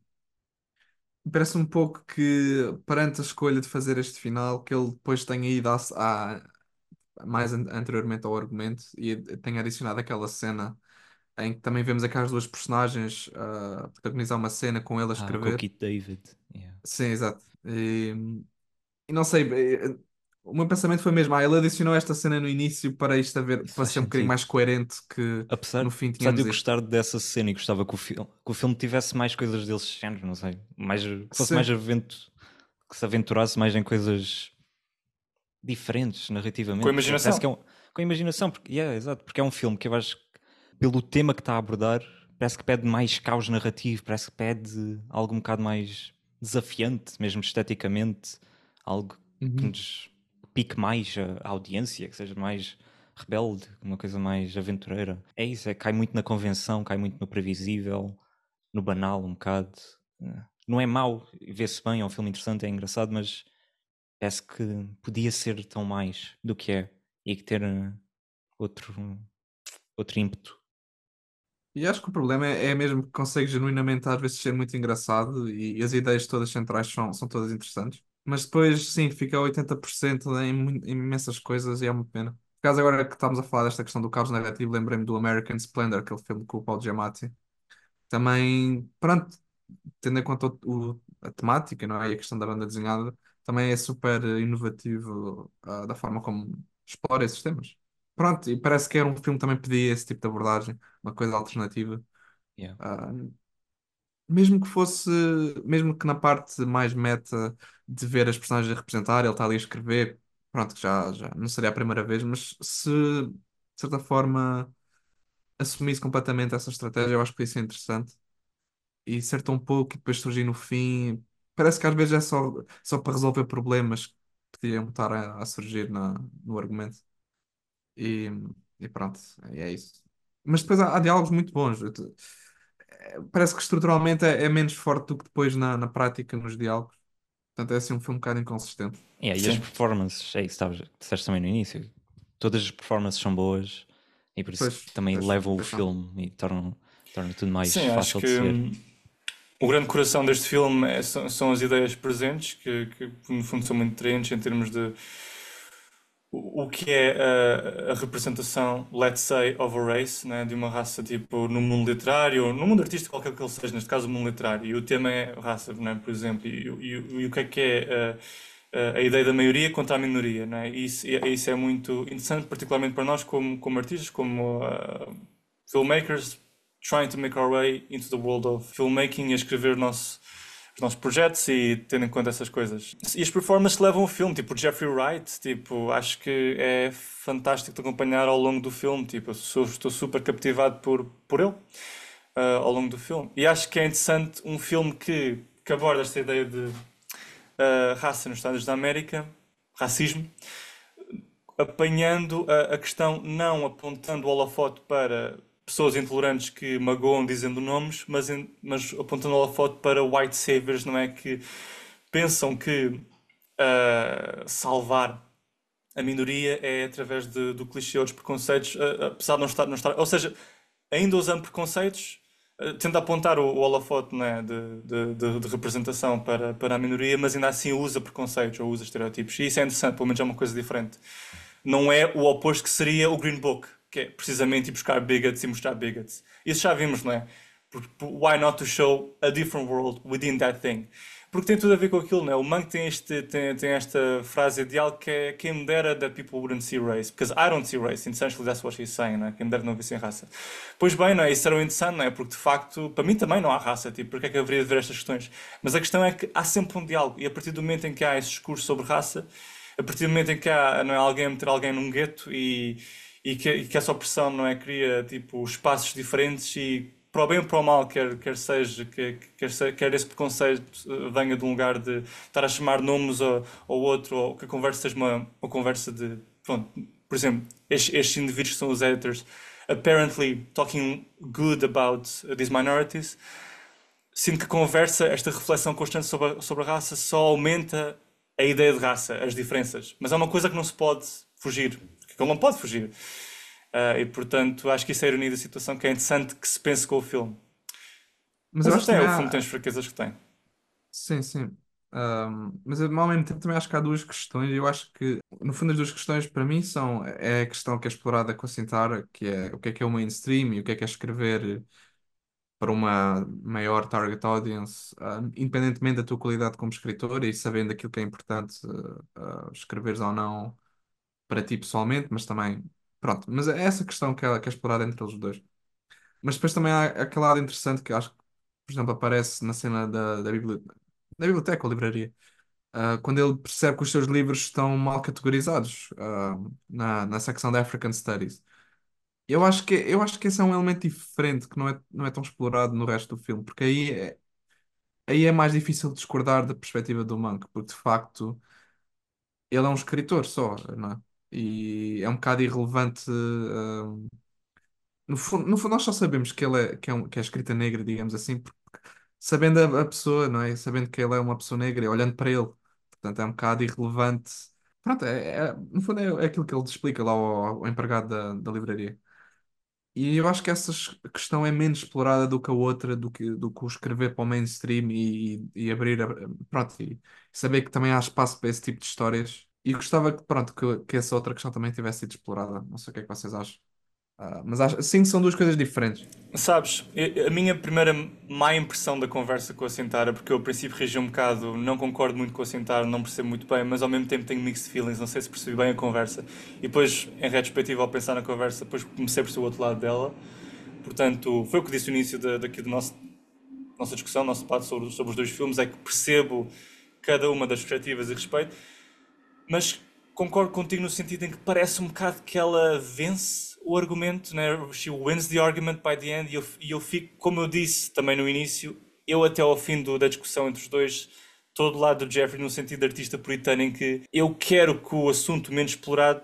parece um pouco que perante a escolha de fazer este final, que ele depois tenha ido à, à- mais an- anteriormente ao argumento e tenha adicionado aquela cena em que também vemos aquelas duas personagens a protagonizar uma cena com ele a Ah, com o escrever. Keith David. Yeah. Sim, exato. E, e não sei, eh, o meu pensamento foi mesmo, ah, ele adicionou esta cena no início para isto haver, Isso para faz ser um bocadinho sentido. mais coerente que Apesar, no fim apesar de tínhamos eu isto. gostar dessa cena e gostava que o, fil que o filme tivesse mais coisas desse género, não sei. Mais, que fosse mais Sim, avento, que se aventurasse mais em coisas diferentes Com narrativamente, porque parece que é imaginação. um, com a imaginação, porque, yeah, exato, porque é um filme que eu acho que, pelo tema que está a abordar, parece que pede mais caos narrativo, parece que pede algo um bocado mais desafiante, mesmo esteticamente, algo que uhum. nos pique mais a, a audiência, que seja mais rebelde, uma coisa mais aventureira. É isso, é, cai muito na convenção, cai muito no previsível, no banal um bocado. Eh, Não é mau, vê-se bem, é um filme interessante, é engraçado, mas parece que podia ser tão mais do que é e que ter eh, outro, outro ímpeto. E acho que o problema é, é mesmo que consegue genuinamente às vezes ser muito engraçado e, e as ideias todas centrais são, são todas interessantes. Mas depois, sim, fica a oitenta por cento em, mu- em imensas coisas e é uma pena. Por acaso, agora que estamos a falar desta questão do caos narrativo, lembrei-me do American Splendor, aquele filme com o Paul Giamatti. Também, pronto, tendo em conta o- o- a temática, não é? E a questão da banda desenhada, também é super eh, inovativo, ah, da forma como explora esses temas. Pronto, e parece que era um filme que também pedia esse tipo de abordagem, uma coisa alternativa. Yeah. Ah, mesmo que fosse, mesmo que na parte mais meta de ver as personagens a representar, ele está ali a escrever, pronto, que já, já não seria a primeira vez, mas se de certa forma assumisse completamente essa estratégia, eu acho que isso é interessante e ser tão pouco e depois surgir no fim. Parece que às vezes é só, só para resolver problemas que podiam estar a, a surgir na, no argumento. E, e pronto, é isso. Mas depois há, há diálogos muito bons. Eu te- é, Parece que estruturalmente é, é menos forte do que depois na, na prática, nos diálogos. Portanto, é assim um filme um bocado inconsistente. Yeah, e as Sim. performances, é isso que estavas- disseste também no início. Todas as performances são boas e por isso Pois, que também pois, levam o pois são. filme e tornam, tornam tudo mais Sim, acho fácil que de se ver. hum, o grande coração deste filme é- são, são as ideias presentes, que, que no fundo são muito atraentes em termos de o, o que é a, a representação, let's say, of a race, né, de uma raça tipo no mundo literário, ou no mundo artístico, qualquer que ele seja, neste caso o mundo literário. E o tema é raça, né, por exemplo, e, e- e o que é que é a, a ideia da maioria contra a minoria, né? E isso, e isso é muito interessante, particularmente para nós como, como artistas, como uh, filmmakers, trying to make our way into the world of filmmaking e a escrever o nosso, os nossos projetos e tendo em conta essas coisas. E as performances levam o filme, tipo o Jeffrey Wright, tipo, acho que é fantástico de acompanhar ao longo do filme, tipo, eu sou- estou super captivado por, por ele ah, ao longo do filme. E acho que é interessante um filme que, que aborda esta ideia de ah, raça nos Estados da América, racismo, apanhando a, a questão, não apontando o holofote para pessoas intolerantes que magoam dizendo nomes, mas, em- mas apontando o holofote para white saviors, não é? Que pensam que ah, salvar a minoria é através de- do clichê ou dos preconceitos, ah, apesar de não estar, não estar. Ou seja, ainda usando preconceitos, ah, tenta apontar o, o holofote, não é? de, de, de- de representação para, para a minoria, mas ainda assim usa preconceitos ou usa estereótipos. E isso é interessante, pelo menos é uma coisa diferente. Não é o oposto que seria o Green Book, que é precisamente ir buscar bigots e mostrar bigots. Isso já vimos, não é? Por- por- Why not to show a different world within that thing? Porque tem tudo a ver com aquilo, né? O Monk tem, este, tem, tem esta frase ideal que é quem me dera that people wouldn't see race. Because I don't see race. Essentially, that's what she's saying, né? Quem me dera não vissem raça. Pois bem, não é? Isso era o interessante, não é? Porque de facto, para mim também não há raça. Tipo, porque é que eu haveria de ver estas questões? Mas a questão é que há sempre um diálogo. E a partir do momento em que há esse discurso sobre raça, a partir do momento em que há, não é, alguém a meter alguém num gueto e, e, que, e que essa opressão, não é? Cria, tipo, espaços diferentes e para o bem ou para o mal, quer, quer seja, quer, quer, se- quer esse preconceito eh, venha de um lugar de estar a chamar nomes ao, ao outro, ou que a conversa seja uma, uma conversa de. Pronto, por exemplo, estes, estes indivíduos que são os editors, apparently talking good about uh, these minorities, sinto que a conversa, esta reflexão constante sobre a, sobre a raça, só aumenta a ideia de raça, as diferenças. Mas é uma coisa que não se pode fugir, que ele não pode fugir. Ah, e portanto, acho que isso é a ironia da situação, que é interessante que se pense com o filme. Mas eu Mas acho isto que é, também o filme tem as há. fraquezas que tem. Sim, sim. Ahm, mas eu, ao mesmo tempo também acho que há duas questões. Eu acho que, no fundo, as duas questões para mim são é a questão que é explorada com a Sintara, que é o que é que é o mainstream e o que é que é escrever para uma maior target audience, ah, independentemente da tua qualidade como escritor e sabendo aquilo que é importante ah, ah, escreveres ou não para ti pessoalmente, mas também, pronto. Mas é essa questão que é, que é explorada entre eles dois. Mas depois também há aquele lado interessante que acho que, por exemplo, aparece na cena da, da, bibli- da biblioteca ou livraria. Ah, quando ele percebe que os seus livros estão mal categorizados, ah, na, na secção da African Studies. Eu acho que, eu acho que esse é um elemento diferente que não é, não é tão explorado no resto do filme, porque aí é, aí é mais difícil discordar da perspectiva do Monk, porque de facto ele é um escritor só, não é? E é um bocado irrelevante. ah, no fundo, no fundo, nós só sabemos que ele é, que é, um- que é escrita negra, digamos assim, porque sabendo a, a pessoa, não é? Sabendo que ele é uma pessoa negra, e olhando para ele. Portanto, é um bocado irrelevante. Pronto, é, é- no fundo é, é aquilo que ele explica lá ao, ao empregado da, da livraria. E eu acho que essa es- questão é menos explorada do que a outra, do que, do que o escrever para o mainstream e, e abrir, a, pronto, e saber que também há espaço para esse tipo de histórias. E gostava que, pronto, que, que essa outra questão também tivesse sido explorada. Não sei o que é que vocês acham. Ah, mas acho, sim, que são duas coisas diferentes. Sabes, e- a minha primeira má impressão da conversa com a Sintara, porque eu ao princípio reagi um bocado, não concordo muito com a Sintara, não percebo muito bem, mas ao mesmo tempo tenho mixed feelings, não sei se percebi bem a conversa. E depois, em retrospectiva, ao pensar na conversa, depois comecei a perceber o outro lado dela. Portanto, foi o que disse no início da, daqui do nosso, nossa discussão, nosso debate sobre, sobre os dois filmes, é que percebo cada uma das perspectivas e respeito. Mas concordo contigo no sentido em que parece um bocado que ela vence o argumento, né? She wins the argument by the end, e eu, e eu fico, como eu disse também no início, eu até ao fim do- da discussão entre os dois, todo lado do Jeffrey no sentido de artista puritano, em que eu quero que o assunto menos explorado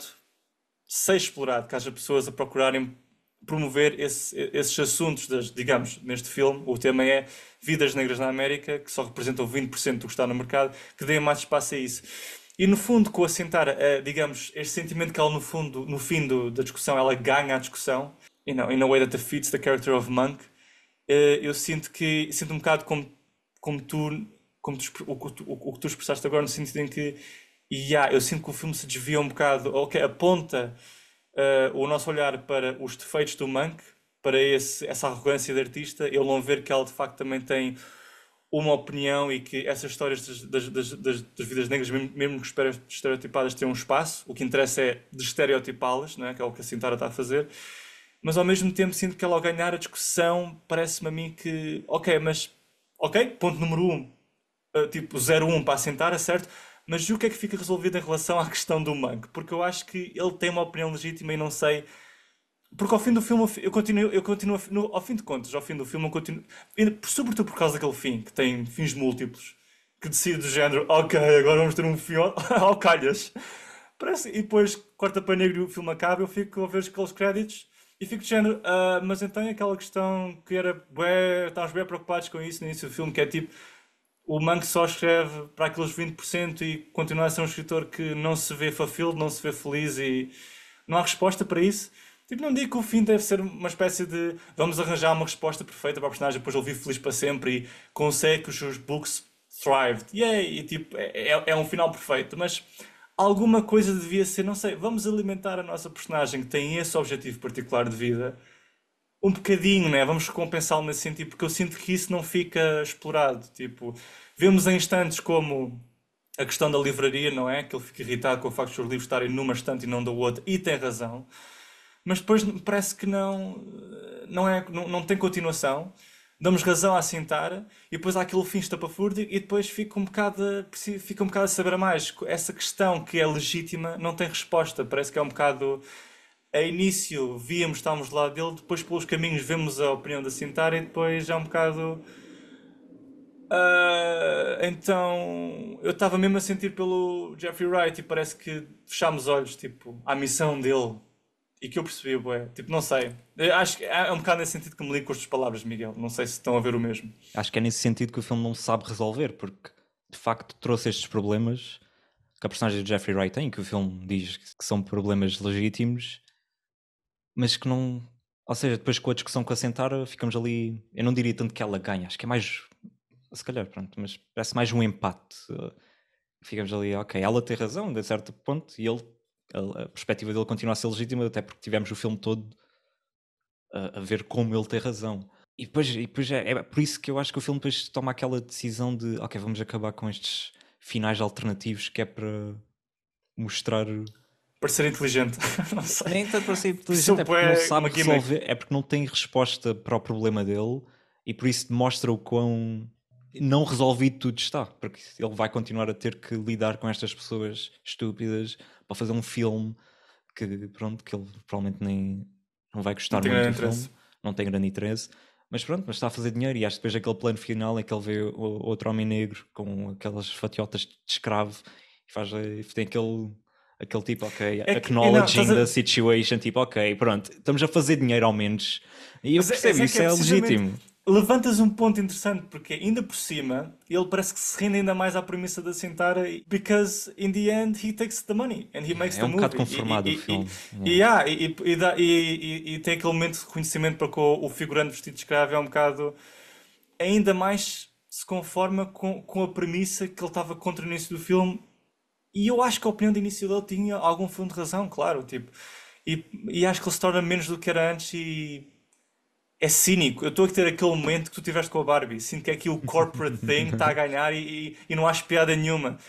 seja explorado, que haja pessoas a procurarem promover esse- esses assuntos, das, digamos, neste filme, o tema é vidas negras na América, que só representam vinte por cento do que está no mercado, que deem mais espaço a isso. E no fundo, com assentar, eh, digamos, este sentimento que ela no fundo, no fim do- da discussão, ela ganha a discussão, you know, in a way that defeats the character of Monk, eh, eu sinto que, sinto um bocado como, como tu, como tu, expre- o, que tu- o, o que tu expressaste agora, no sentido em que, yeah, eu sinto que o filme se desvia um bocado, ok, aponta eh, o nosso olhar para os defeitos do Monk, para esse, essa arrogância de artista, ele não ver que ela de facto também tem uma opinião e que essas histórias das, das, das, das vidas negras, mesmo, mesmo que estereotipadas, têm um espaço. O que interessa é desestereotipá-las, não é? Que é o que a Sintara está a fazer. Mas ao mesmo tempo sinto que ela ao ganhar a discussão parece-me a mim que, ok, mas, ok, ponto número um, uh, tipo zero um para assentar, é certo? Mas e o que é que fica resolvido em relação à questão do Monk? Porque eu acho que ele tem uma opinião legítima e não sei. Porque ao fim do filme eu continuo, eu continuo no- ao fim de contas, ao fim do filme eu continuo, e sobretudo por causa daquele fim, que tem fins múltiplos, que decide do género, ok, agora vamos ter um fim ao, ao calhas. Parece, e depois corta para negro e o filme acaba, eu fico a ver aqueles créditos e fico de género, "Ah, mas então é aquela questão que era, bué, estávamos bem preocupados com isso no início do filme, que é tipo, o Monk só escreve para aqueles vinte por cento e continua a ser um escritor que não se vê fulfilled, não se vê feliz e não há resposta para isso. Tipo, não digo que o fim deve ser uma espécie de vamos arranjar uma resposta perfeita para o personagem, depois ele vive feliz para sempre e consegue que os seus books thrived. Yay! E tipo, é, é, é um final perfeito, mas alguma coisa devia ser, não sei, vamos alimentar a nossa personagem que tem esse objetivo particular de vida um bocadinho, né? Vamos recompensá-lo nesse sentido, porque eu sinto que isso não fica explorado. Tipo, Vemos em instantes como a questão da livraria, não é? Que ele fica irritado com o facto de os livros estarem numa estante e não da outra, e tem razão. Mas depois parece que não, não, é, não, não tem continuação. Damos razão à Sintara e depois há aquele fim estapafúrdio e depois fica um bocado, a- fica um bocado a saber a mais. Essa questão que é legítima não tem resposta. Parece que é um bocado. A início víamos, estávamos do lado dele, depois pelos caminhos vemos a opinião da Sintara e depois é um bocado. Ah, então eu estava mesmo a sentir pelo Jeffrey Wright e parece que fechámos olhos tipo, à missão dele e que eu percebi, bué. Tipo, não sei. Eu acho que é um bocado nesse sentido que me ligo com as tuas palavras, Miguel. Não sei se estão a ver o mesmo. Acho que é nesse sentido que o filme não sabe resolver, porque de facto trouxe estes problemas que a personagem de Jeffrey Wright tem, que o filme diz que são problemas legítimos, mas que não. Ou seja, depois com a discussão com a Sentara, ficamos ali. Eu não diria tanto que ela ganha, acho que é mais. Se calhar, pronto, mas parece mais um empate. Uh, Ficamos ali, ok, ela tem razão, de certo ponto, e ele, a, a perspectiva dele continua a ser legítima, até porque tivemos o filme todo a, a ver como ele tem razão. E depois, e depois é, é por isso que eu acho que o filme depois toma aquela decisão de, ok, vamos acabar com estes finais alternativos, que é para mostrar. Para ser inteligente. Não sei. Nem tanto para ser Isso inteligente, é porque não é sabe uma gimmick. resolver, é porque não tem resposta para o problema dele e por isso demonstra o quão não resolvido tudo está, porque ele vai continuar a ter que lidar com estas pessoas estúpidas para fazer um filme que, pronto, que ele provavelmente nem não vai Não gostar tem muito grande do filme, interesse. não tem grande interesse, mas pronto, mas está a fazer dinheiro e acho que depois aquele plano final é que ele vê o- outro homem negro com aquelas fatiotas de escravo e faz, e tem aquele aquele tipo, ok, É que, e não, estás acknowledging a... the situation, tipo, ok, pronto, estamos a fazer dinheiro ao menos. E eu Mas é, percebo, é que isso é é precisamente. legítimo. Levantas um ponto interessante, porque ainda por cima ele parece que se rende ainda mais à premissa da Sintara, because in the end he takes the money and he Yeah, makes é the um bocado movie. E, conformado o e, e, filme. e, Yeah. e, ah, e, e, dá- e- e- e tem aquele momento de reconhecimento para que o, o figurante vestido de escravo é um bocado. Ainda mais se conforma com, com a premissa que ele estava contra no início do filme. E eu acho que a opinião de início dele tinha algum fundo de razão, claro. Tipo, e, e acho que ele se torna menos do que era antes e é cínico. Eu estou a ter aquele momento que tu tiveste com a Barbie. Sinto que aqui o corporate thing está a ganhar e, e, e não acho piada nenhuma.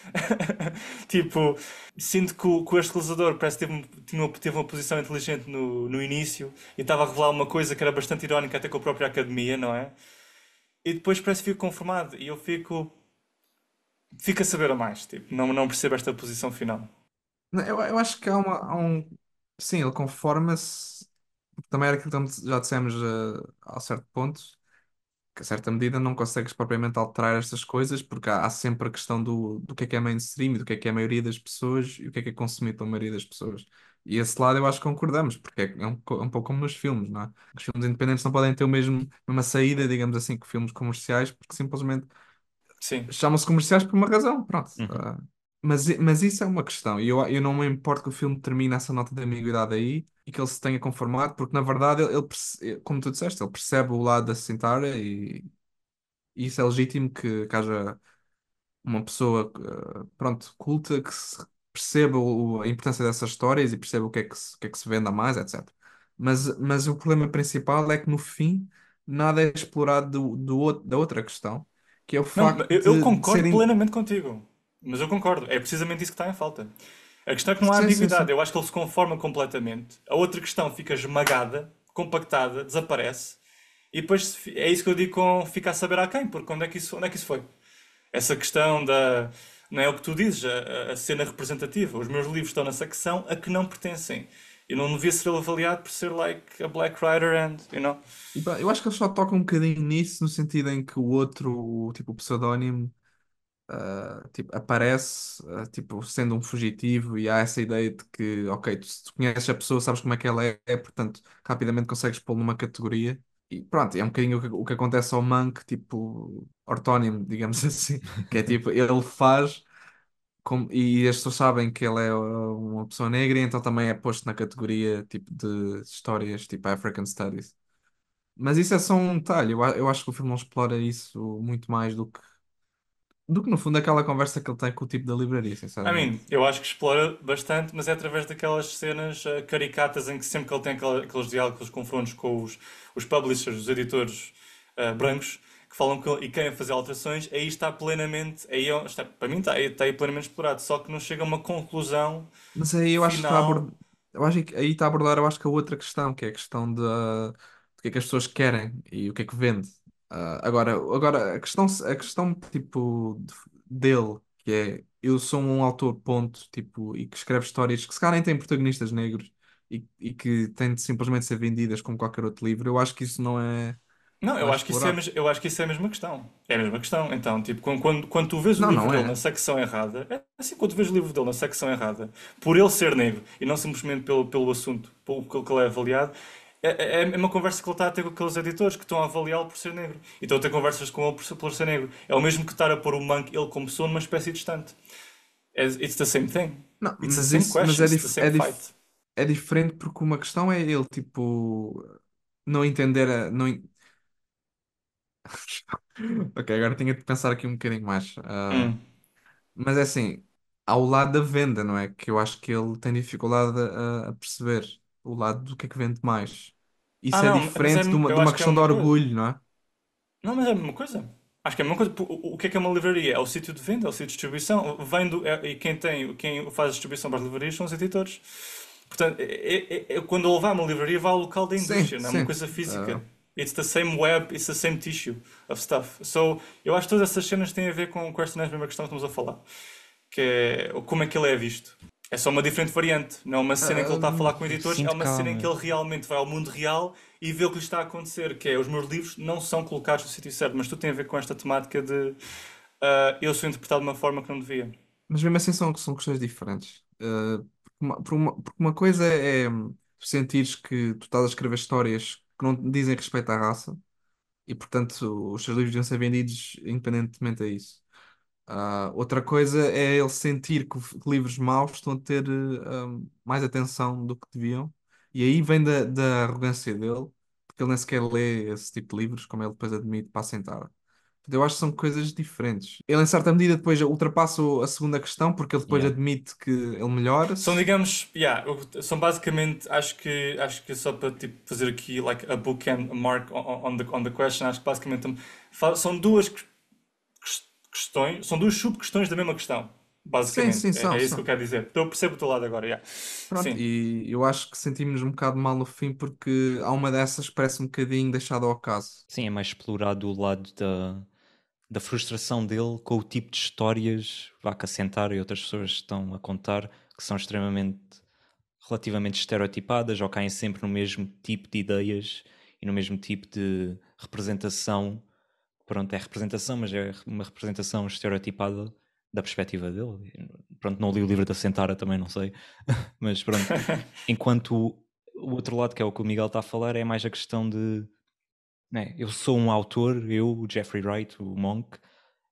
Tipo, sinto que, o, que este realizador parece que teve, um- tinha uma- teve uma posição inteligente no, no início e estava a revelar uma coisa que era bastante irónica até com a própria academia, não é? E depois parece que fico conformado e eu fico, fico a saber a mais. Tipo, não, não percebo esta posição final. Não, Eu, eu acho que há, uma, há um. Sim, ele conforma-se. Também era aquilo que já dissemos uh, a certo ponto, que a certa medida não consegues propriamente alterar estas coisas, porque há, há sempre a questão do, do que é que é mainstream, e do que é que é a maioria das pessoas e o que é que é consumido pela maioria das pessoas. E esse lado eu acho que concordamos, porque é, é um, co- é um pouco como nos filmes, não é? Os filmes independentes não podem ter o mesmo, uma saída, digamos assim, que filmes comerciais, porque simplesmente Sim. chamam-se comerciais por uma razão, pronto. Uhum. Ah, mas, i- mas isso é uma questão. E eu, eu não me importo que o filme termine essa nota de ambiguidade aí e que ele se tenha conformado, porque na verdade ele, ele perce- como tu disseste, ele percebe o lado da Sintara e, e isso é legítimo que, que haja uma pessoa, ah, pronto, culta que se perceba o- a importância dessas histórias e perceba o que é que se, o que é que se vende a mais, etcétera. Mas, mas o problema principal é que no fim nada é explorado do, do, outro- da outra questão, que é o Não, facto eu, eu de, de concordo serem. plenamente contigo. Mas eu concordo. É precisamente isso que está em falta. A questão é que não há Sim, sim, ambiguidade. sim. Eu acho que ele se conforma completamente. A outra questão fica esmagada, compactada, desaparece. E depois se fi- é isso que eu digo com ficar a saber a quem, porque onde é que isso, onde é que isso foi? Essa questão da. Não é o que tu dizes, a, a cena representativa. Os meus livros estão na secção a que não pertencem. E não devia ser avaliado por ser like a Black Writer and, you know. E, pá, eu acho que ele só toca um bocadinho nisso, no sentido em que o outro, o, tipo, o pseudónimo, ah, tipo, aparece, ah, tipo, sendo um fugitivo e há essa ideia de que, ok, tu, se tu conheces a pessoa, sabes como é que ela é, é, portanto, rapidamente consegues pô-lo numa categoria. E pronto, é um bocadinho o que, o que acontece ao Monk, tipo, ortónimo, digamos assim, que é tipo, ele faz. Como- e as pessoas sabem que ele é uh, uma pessoa negra, e então também é posto na categoria tipo de histórias tipo African Studies. Mas isso é só um detalhe. Eu, a- eu acho que o filme não explora isso muito mais do que, do que no fundo aquela conversa que ele tem com o tipo da livraria, I sinceramente. mean, eu acho que explora bastante, mas é através daquelas cenas eh, caricatas em que sempre que ele tem aquela- aqueles diálogos, aqueles confrontos com os, os publishers, os editores eh, brancos, que falam com ele e querem fazer alterações, aí está plenamente, aí é- está, para mim está, aí- está aí plenamente explorado, só que não chega a uma conclusão Mas aí eu acho que está a abordar, final. eu acho que aí está a abordar, eu acho que a outra questão, que é a questão de, ah, do que é que as pessoas querem e o que é que vende. Ah, agora, agora a questão, a questão tipo de- dele, que é eu sou um autor, ponto, tipo, e que escreve histórias que se calhar nem têm protagonistas negros e, e que têm de simplesmente ser vendidas como qualquer outro livro, eu acho que isso não é, Não, não eu é acho que isso é, a explorado. mes- eu acho que isso é a mesma questão. É a mesma questão. Então, tipo, quando, quando, quando tu vês o Não, livro não dele na é. secção errada, é assim, quando tu vês o livro dele na secção errada, por ele ser negro e não simplesmente pelo, pelo assunto, pelo que que ele é avaliado, é, é é uma conversa que ele está a ter com aqueles editores que estão a avaliá-lo por ser negro. E estão a ter conversas com ele por, ser- por ser negro. É o mesmo que estar a pôr o Monk, ele como pessoa, numa espécie distante. It's it's the same thing. Não, It's the mas same isso, mas question, é, it's the dif, same é, fight. dif, é diferente porque uma questão é ele, tipo, não entender a, não, en- Ok, agora tinha de pensar aqui um bocadinho mais. Ah, Hum. mas é assim, ao lado da venda, não é? Que eu acho que ele tem dificuldade a, a perceber o lado do que é que vende mais. Ah, Isso é não, mas é, diferente de uma, eu de uma acho que é a questão de mesma coisa. orgulho, não é? Não, mas é a mesma coisa. Acho que é a mesma coisa. O, o que é que é uma livraria? É o sítio de venda, é o sítio de distribuição. Vem do, é- e quem tem, quem faz a distribuição para as livrarias são os editores. Portanto, é, é- é- é- quando ele vai a uma livraria, vai ao local da Sim, indústria, não é uma sim. coisa física. Ah, It's the same web, it's the same tissue of stuff. So, eu acho que todas essas cenas têm a ver com, com esta mesma questão que estamos a falar. Que é o- como é que ele é visto. É só uma diferente variante. Não é uma cena em que ele está a ah, falar com editores, é Sinto uma cena em que calma. ele realmente vai ao mundo real e vê o que lhe está a acontecer. Que é, os meus livros não são colocados no sítio certo, mas tudo tem a ver com esta temática de ah, eu sou interpretado de uma forma que não devia. mas mesmo assim são, são questões diferentes. Ah, porque uma, por uma, porque uma coisa é hum, tu sentires que tu estás a escrever histórias que não dizem respeito à raça e, portanto, os seus livros deviam ser vendidos independentemente a isso. Ah, outra coisa é ele sentir que, o- que livros maus estão a ter eh, um, mais atenção do que deviam, e aí vem da, da arrogância dele, porque ele nem sequer lê esse tipo de livros, como ele depois admite para assentar. Portanto, eu acho que são coisas diferentes. Ele, em certa medida, depois ultrapassa o- a segunda questão, porque ele depois Yeah. admite que ele São, melhora-se. digamos, yeah, eu- são basicamente, acho que, acho que só para tipo, fazer aqui like a bookend, a mark on, on the, on the question, acho que basicamente fa- são duas que- ques- questões, são duas sub-questões da mesma questão, Sim, basicamente. sim, É, são, é isso que eu são. quero dizer. Então eu percebo o teu lado agora, yeah. Pronto, Sim. e eu acho que sentimos um bocado mal no fim, porque há uma dessas que parece um bocadinho deixada ao acaso. Sim, é mais explorado o lado da, da frustração dele com o tipo de histórias vá que a Sentar e outras pessoas estão a contar que são extremamente relativamente estereotipadas ou caem sempre no mesmo tipo de ideias e no mesmo tipo de representação. Pronto, é representação, mas é uma representação estereotipada da perspectiva dele. Pronto, não li o livro da Sentara, também não sei, mas pronto. Enquanto o, o outro lado, que é o que o Miguel está a falar, é mais a questão de, né, eu sou um autor, eu, o Jeffrey Wright, o Monk,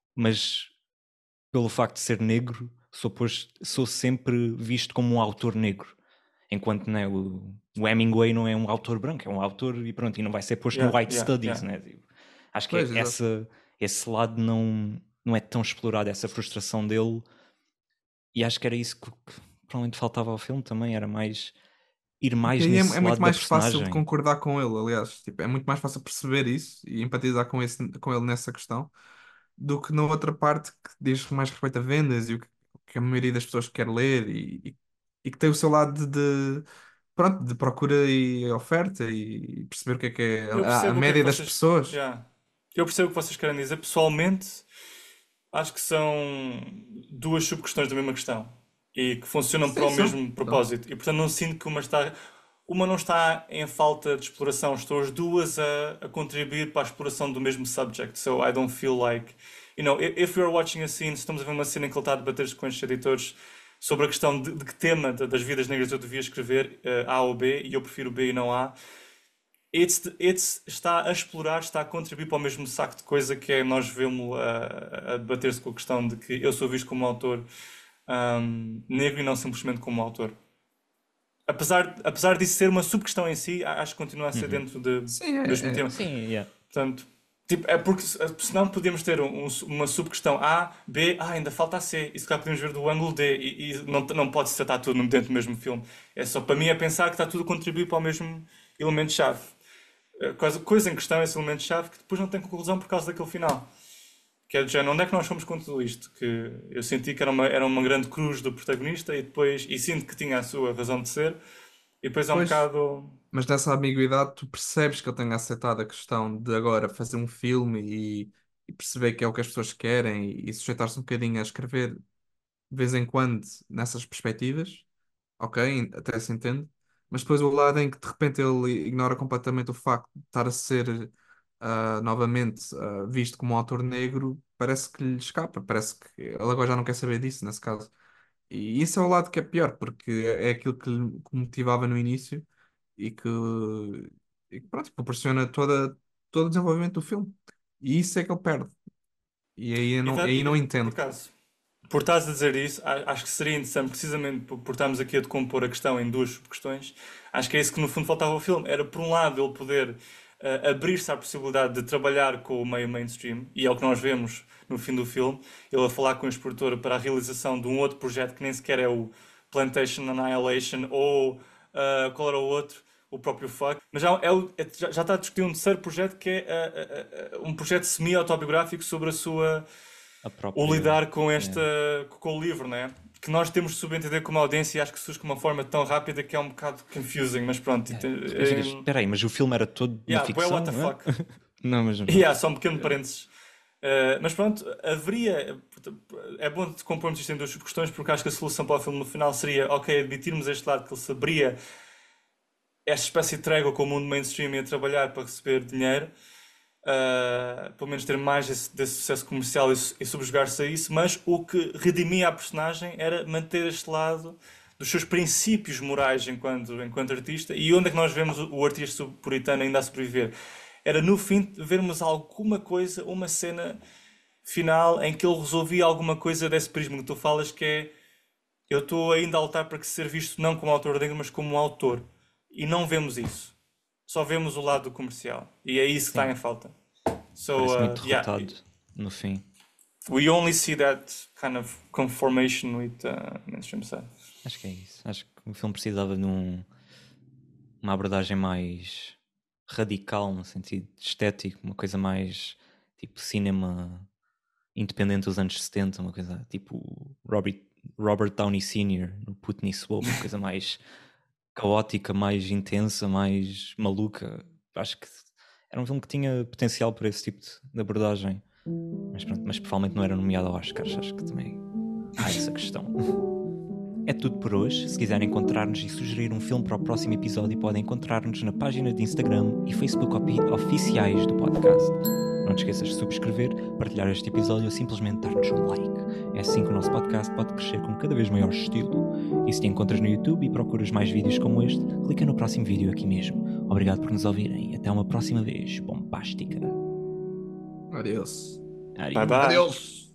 mas pelo facto de ser negro, sou, posto, sou sempre visto como um autor negro. Enquanto, né, o, o Hemingway não é um autor branco, é um autor e pronto, e não vai ser posto no Yeah, White yeah, Studies, yeah. né? Tipo, acho que Pois, é exato. essa, esse lado não, não é tão explorado, essa frustração dele, e acho que era isso que, que provavelmente faltava ao filme também, era mais ir Porque mais aí é, é nesse muito lado da mais fácil de personagem. concordar com ele, aliás. Tipo, é muito mais fácil perceber isso e empatizar com, esse, com ele nessa questão do que na outra parte que diz mais respeito a vendas e o que, o que a maioria das pessoas quer ler e, e, e que tem o seu lado de, de, pronto, de procura e oferta e perceber o que é que é Eu a, a percebo o que é que média das vocês. pessoas. Yeah. Eu percebo o que vocês querem dizer. Pessoalmente, acho que são duas sub-questões da mesma questão e que funcionam para Sim, o são. mesmo São. propósito. E portanto não sinto que uma está. Uma não está em falta de exploração, estou as duas a, a contribuir para a exploração do mesmo subject. So I don't feel like. You know, i- if you're watching a scene, se estamos a ver uma cena em que ele está a debater com estes editores sobre a questão de, de que tema da- das vidas negras eu devia escrever, eh, A ou B, e eu prefiro B e não A, It's, it's está a explorar, está a contribuir para o mesmo saco de coisa que é nós vemos a, a debater-se com a questão de que eu sou visto como um autor ahm, negro e não simplesmente como um autor. Apesar, apesar disso ser uma sub-questão em si, a- acho que continua a ser Uhum. dentro de- Sim, do mesmo é, é- tema. Sim, yeah. Portanto, tipo, é porque se- senão podíamos ter um- um- uma sub-questão A, B, ah, ainda falta a C, e se calhar podemos ver do ângulo D, e, e não, não pode-se tratar tudo dentro do mesmo filme. É só para mim é pensar que está tudo a contribuir para o mesmo elemento-chave. a coisa, coisa em questão, esse elemento-chave, que depois não tem conclusão por causa daquele final. Que é do género, onde é que nós fomos com tudo isto? Que eu senti que era uma, era uma grande cruz do protagonista e depois, e sinto que tinha a sua razão de ser, e depois é um Pois, bocado. mas nessa ambiguidade tu percebes que ele tenha aceitado a questão de agora fazer um filme e, e perceber que é o que as pessoas querem e, e sujeitar-se um bocadinho a escrever de vez em quando nessas perspectivas, ok, até se entende, mas depois o lado em que de repente ele ignora completamente o facto de estar a ser ah, novamente ah, visto como um autor negro, parece que lhe escapa, parece que ele agora já não quer saber disso, nesse caso. E isso é o lado que é pior, porque é aquilo que lhe que o motivava no início e que, e que, pronto, proporciona toda, todo o desenvolvimento do filme. E isso é que ele perde. E aí eu E, não, tá- aí não e, por entendo. acaso, por estás a dizer isso, a- acho que seria interessante, precisamente por, por estarmos aqui a decompor a questão em duas questões. Acho que é isso que no fundo faltava ao filme. Era, por um lado, ele poder eh, abrir-se à possibilidade de trabalhar com o meio mainstream, e é o que nós vemos no fim do filme. Ele a falar com o expositor para a realização de um outro projeto que nem sequer é o Plantation Annihilation ou eh, qual era o outro? O próprio Fuck. Mas já, é o- é- já, já está a discutir um terceiro projeto que é eh, eh, eh, um projeto semi-autobiográfico sobre a sua A o própria. lidar com esta Yeah. com o livro, né? Que nós temos de subentender como audiência e acho que surge de uma forma tão rápida que é um bocado confusing, mas pronto. Yeah. ente- Tu depois ficas, em- espera aí, mas o filme era todo uma Yeah, boy, what ficção, the não é? fuck. Não, mas E há só um pequeno parênteses. Uh, mas pronto, haveria. É bom de compormos isto em duas questões, porque acho que a solução para o filme no final seria: ok, admitirmos este lado que ele saberia esta espécie de trégua com o mundo mainstream e a trabalhar para receber dinheiro, uh, pelo menos ter mais desse, desse sucesso comercial e, su- e subjugar-se a isso, mas o que redimia a personagem era manter este lado dos seus princípios morais enquanto, enquanto artista. E onde é que nós vemos o, o artista puritano ainda a sobreviver? Era no fim vermos alguma coisa, uma cena final em que ele resolvia alguma coisa desse prisma que tu falas, que é eu estou ainda a lutar para que ser visto não como autor negro, mas como um autor. E não vemos isso. Só vemos o lado comercial. E é isso que está sim, em falta. So, parece uh, muito yeah, derrotado no fim. we only see that kind of conformation with uh, mainstream side. Acho que é isso. Acho que o filme precisava de um, uma abordagem mais radical no sentido estético, uma coisa mais tipo cinema independente dos anos setenta, uma coisa tipo Robert, Robert Downey sênior no Putney Swope, uma coisa mais caótica, mais intensa, mais maluca. Acho que era um filme que tinha potencial para esse tipo de, de abordagem, mas pronto, mas provavelmente não era nomeado ao Oscars. Acho que também há essa questão. É tudo por hoje. Se quiserem encontrar-nos e sugerir um filme para o próximo episódio, podem encontrar-nos na página de Instagram e Facebook opi- oficiais do podcast. Não te esqueças de subscrever, partilhar este episódio ou simplesmente dar-nos um like. É assim que o nosso podcast pode crescer com cada vez maior estilo. E se te encontras no YouTube e procuras mais vídeos como este, clica no próximo vídeo aqui mesmo. Obrigado por nos ouvirem e até uma próxima vez bombástica. Adeus. Bye Adiós. bye. Adeus.